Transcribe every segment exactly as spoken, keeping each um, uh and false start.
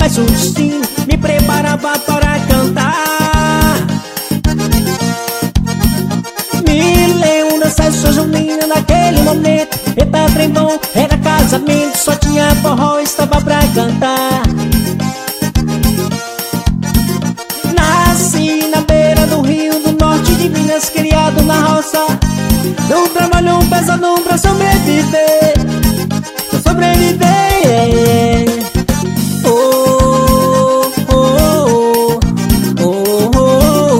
mas o destino me preparava para cantar. Me lembro da festa junina naquele momento. Eita, trem bom, era casamento, só tinha forró, estava pra cantar. Nasci na beira do rio do norte de Minas, criado na roça. Não trabalho pesado pra sobreviver, pra sobreviver. Oh, oh, oh, oh, oh,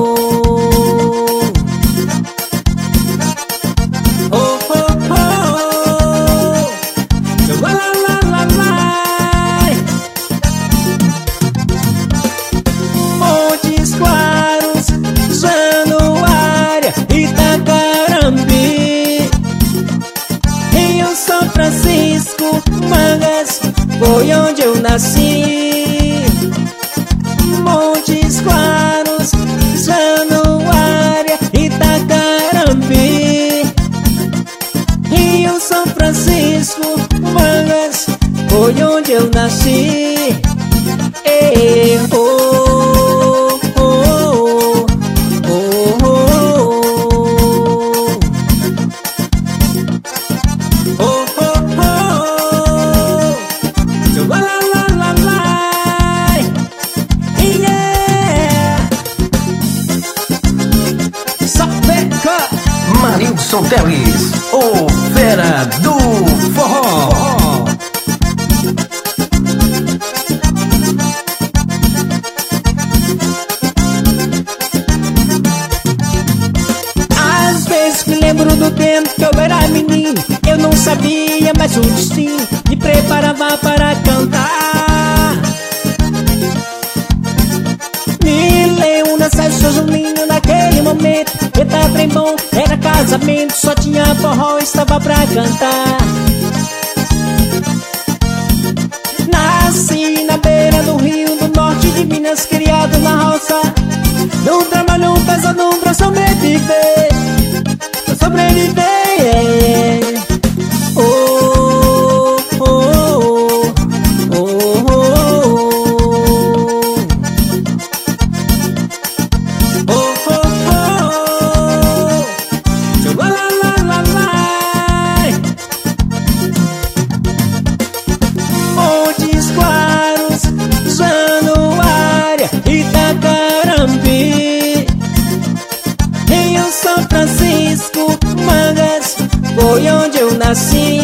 oh, oh, oh. La, la, la, la, la. Montes Claros, Januária, Itacarambi, Rio São Francisco, Mangas, foi onde eu nasci. Montes Claros, Januária, Itacarambi, Rio São Francisco, Mangas, foi onde eu nasci. Ei, oh, oh, oh, oh, oh, oh, oh, oh, so la la la la la, yeah. Sapeca, Marilson Teles, o fera do forró. Às vezes me lembro do tempo que eu era menino. Eu não sabia, mas o destino me preparava para cantar. Me lembro da festa junina naquele momento. Eita, trem bom, era casamento, só tinha forró, estava pra cantar. Nasci na beira do rio do norte de Minas, criado na roça. Não trabalho pesado pra sobreviver, pra sobreviver. Oh, oh, oh, oh, oh, oh, oh, oh, so la la la la la. Montes Claros, Januária, Itacarambi, Rio São Francisco, Mangas, foi onde eu nasci.